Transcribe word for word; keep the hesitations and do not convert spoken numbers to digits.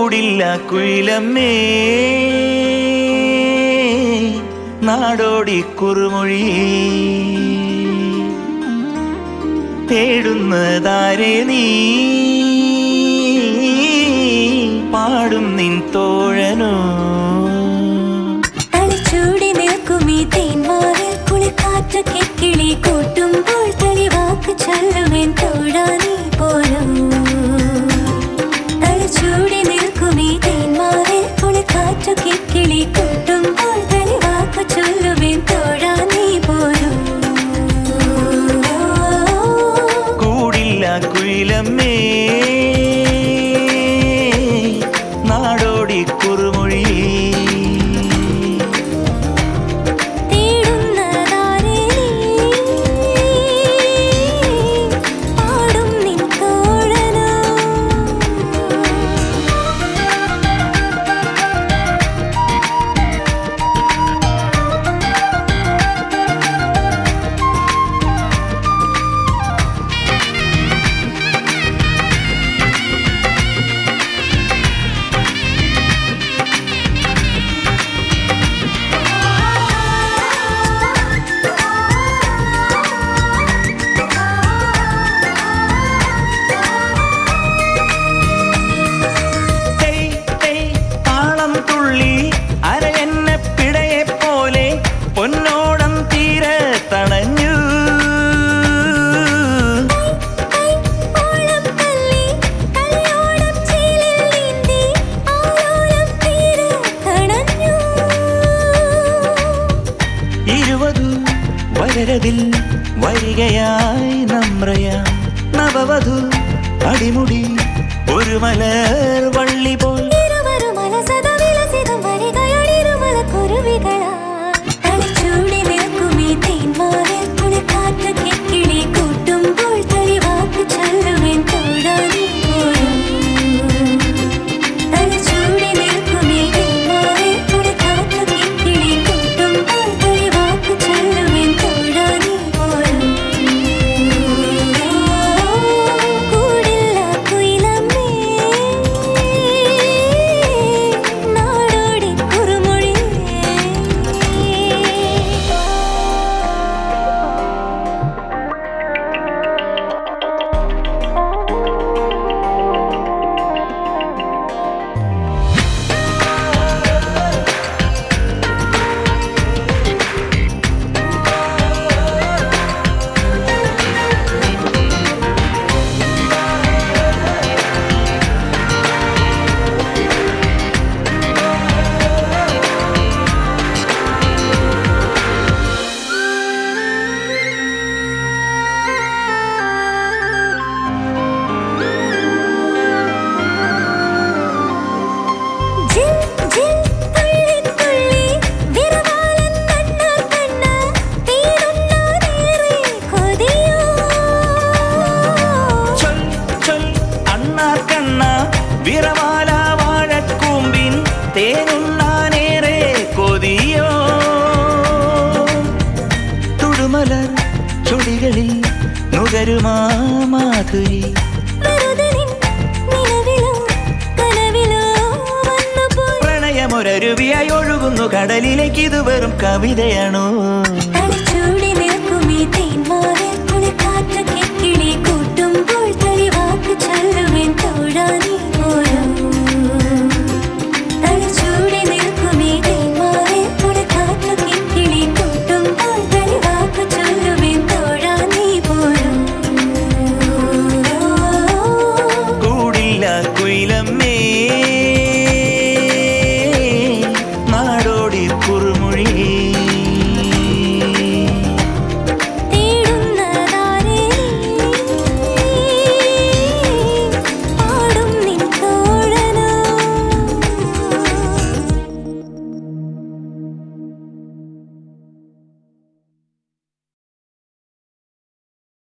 കൂടില്ല കുയിലമ്മേ നാടോടി കുറുമൊഴി തേടുന്നതാരെ നീ പാടും നിൻ തോഴനോ തളിച്ചൂടി നിൽക്കുമീ തേന്മാവിൽ കുളിക്കാറ്റ് കിക്കിളി കൂട്ടുമ്പോൾ തെളിവാക്ക് ചൊല്ലുവേൻ തോഴാ നീ പോലും തളിച്ചൂടി നിൽക്കുമീ തേന്മാവിൽ കുളിക്കാറ്റ് കിക്കിളി കൂട്ടുമ്പോൾ തെളിവാക്ക് ചൊല്ലുവേൻ തോഴാ നീ പോലും കൂടില്ല കുയിലമ്മേ നാടോടി കുറുമൊഴി പൊന്നോടം തീരെ തണഞ്ഞു ഇരുവതു വരരതിൽ വരികയായി നമ്രയ നവവധു അടിമുടി ഒരു മലർ വള്ളി പോൽ വിറവാല വാഴക്കൂമ്പിൻ തേനുണ്ണാനേറെ കൊതിയോ തുടുമലർ ചുടികളിൽ നുകരുമാ മാധുരി പ്രണയമൊരരുവിയായി ഒഴുകുന്നു കടലിലേക്ക് ഇത് വെറും കവിതയാണോ തളിച്ചൂടി നിൽക്കുമീ തേന്മാവിൽ കുളിക്കാറ്റ് കിക്കിളി കൂട്ടുമ്പോൾ തെളിവാക്ക് ചൊല്ലുവേൻ തോഴാ നീ